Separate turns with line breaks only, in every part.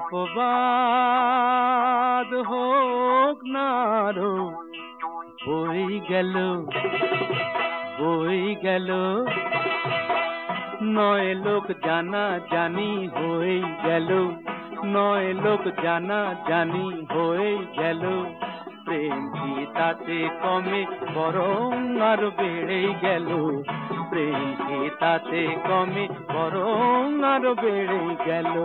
অপবাদ হোক না আরো, বই গেল বই গেল, নয় লোক জানা জানি হয়ে গেল, নয় লোক জানা জানি হয়ে গেল। প্রেম কি তাতে কমে, বরং আরো বেড়ে গেল। প্রেম কি তাতে কমে, বরং আরো বেড়ে গেল।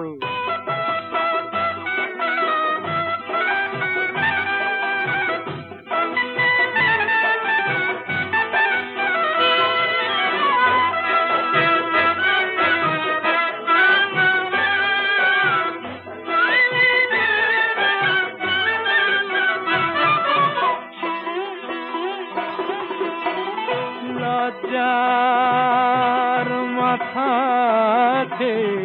লজ্জার মাথা খেয়ে,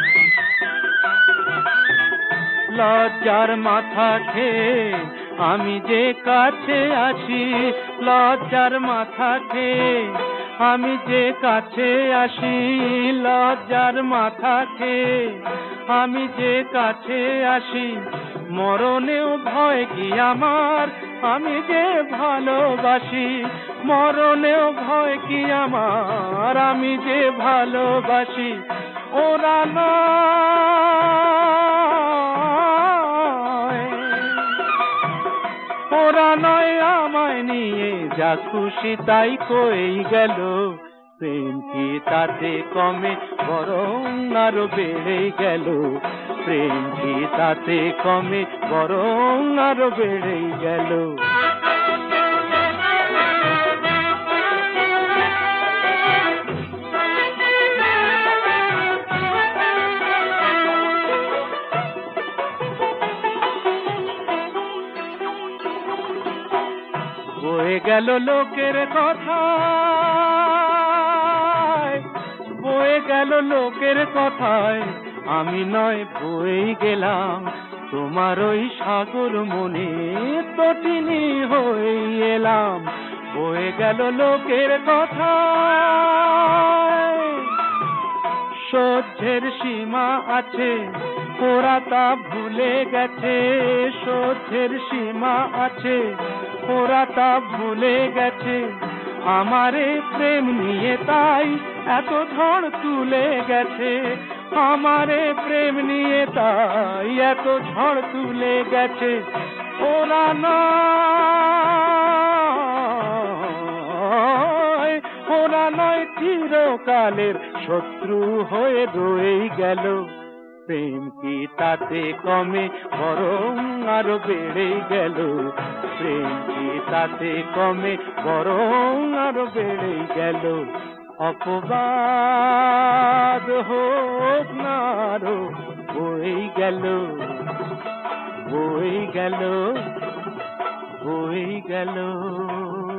লজ্জার মাথা খেয়ে আমি যে কাছে আসি, লজ্জার মাথা খেয়ে আমি যে কাছে আসি, লজ্জার মাথা খেয়ে আমি যে কাছে আসি। মরণেও ভয় কি আমার, আমি যে ভালোবাসি। মরণেও ভয় কি আমার, আমি যে ভালোবাসি। ওরা নয়, ওরা নয় আমায় নিয়ে যা খুশি তাই কই গেল। প্রেম কি তাতে কমে, বরং আরো বেড়ে গেল। প্রেম কি তাতে কমে, বরং আরো বেড়ে গেল। বয়ে গেল লোকের কথায়, বয়ে গেল লোকের কথায়, আমি নয় বয়ে গেলাম তোমার ওই সাগর মনে তটিনী হয়ে এলাম। বয়ে গেল লোকের কথায়, সহ্যের সীমা আছে ওরা তা ভুলে গেছে। সহ্যের সীমা আছে ওরা তা ভুলে গেছে। আমারে প্রেম নিয়ে তাই এত ঝড় তুলে গেছে। আমারে প্রেম নিয়ে তাই এত ঝড় তুলে গেছে। ওরা নয়, ওরা নয় চিরকালের শত্রু হয়ে রয়ে গেল। প্রেম কি তাতে কমে, বরং আরো বেড়ে গেল। প্রেম কি তাতে কমে, বরং আরো বেড়ে গেল। অপবাদ হোক না আরো, বই গেল বই গেল বই গেল।